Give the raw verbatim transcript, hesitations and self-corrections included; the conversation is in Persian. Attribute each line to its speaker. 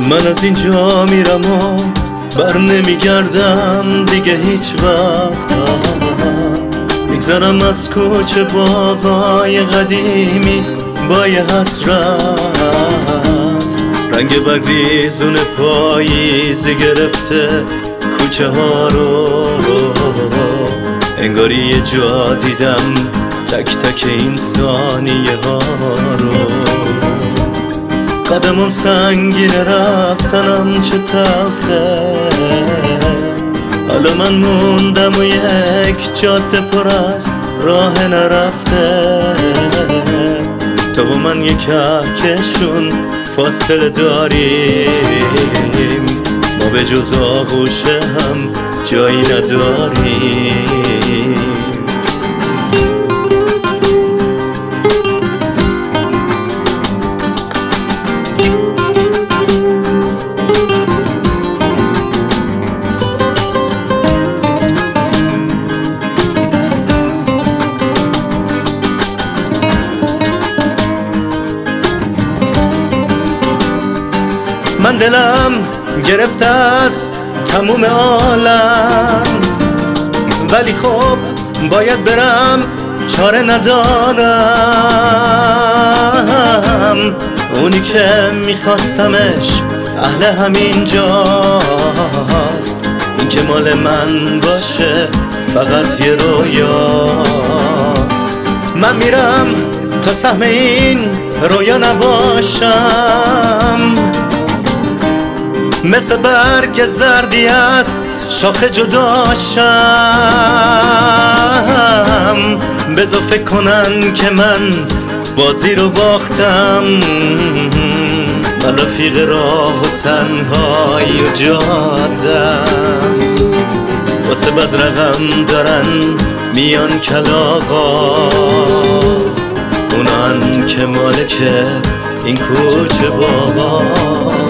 Speaker 1: من از اینجا میرم و بر نمیگردم دیگه هیچ وقت. میگذرم از کوچه باغای قدیمی با یه حسرت، رنگ بگریزون پاییزی گرفته کوچه ها رو. انگاری یه جا دیدم تک تک این ثانیه ها رو. قدمم سنگینه رفتنم چه تلخه، حالا من موندم و یک جاده پر از راه نرفته. تو و من یک کهکشون فاصله داریم، ما به جز آغوش هم جایی نداریم. من دلم گرفته از تموم عالم، ولی خب باید برم، چاره ندارم. اونی که میخواستمش اهل همین جاست، این که مال من باشه فقط یه رویاست. من میرم تا سهم این رویا نباشم، مثل برگ زردی از شاخه جداشم. بذار فکر کنن که من بازی رو باختم، من رفیق راه و تنهایی و جادم. واسه بد رقم دارن میان کلاغا، اونان که مالک این کوچه بابا.